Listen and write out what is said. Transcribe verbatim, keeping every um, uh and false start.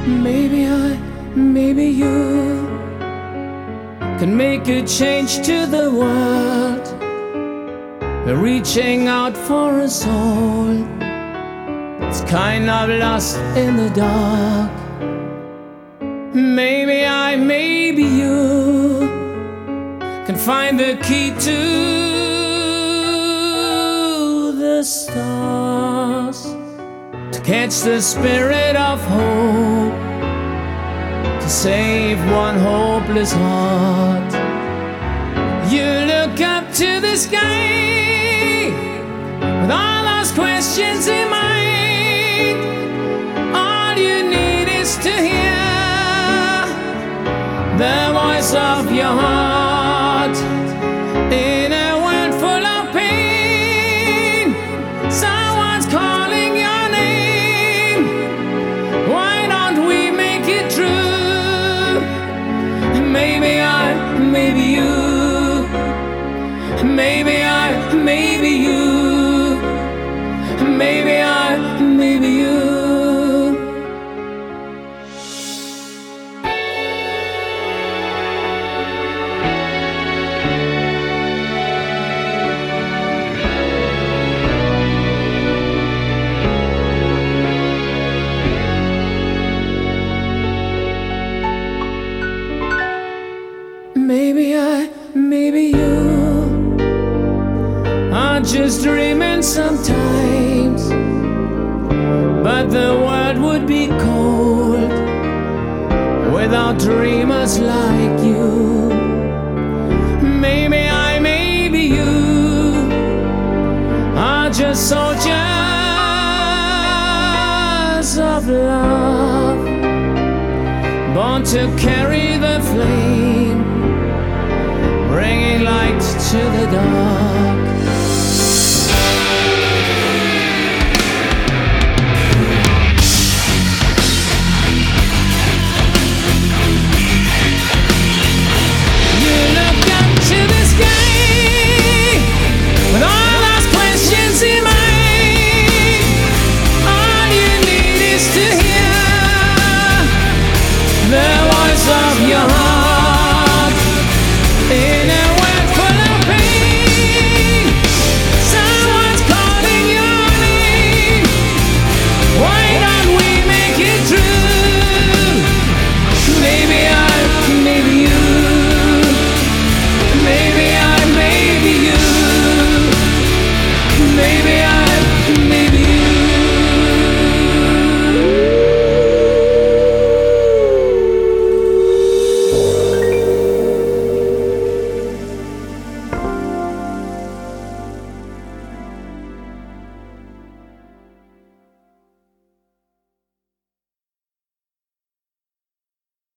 Maybe I, maybe you can make a change to the world. We're reaching out for a soul that's kind of lost in the dark. Maybe I, maybe you can find the key to the stars, to catch the spirit of hope, to save one hopeless heart. You look up to the sky with all those questions in mind. All you need is to hear the voice of your heart. In a world full of pain, someone's calling your name. Why don't we make it true? Maybe I, maybe you. Maybe I, maybe you. Maybe I, maybe you. Maybe I, maybe you are just dreaming sometimes, but the world would be cold without dreamers like you. Maybe I, maybe you are just soldiers of love, born to carry the flame, bringing light to the dark.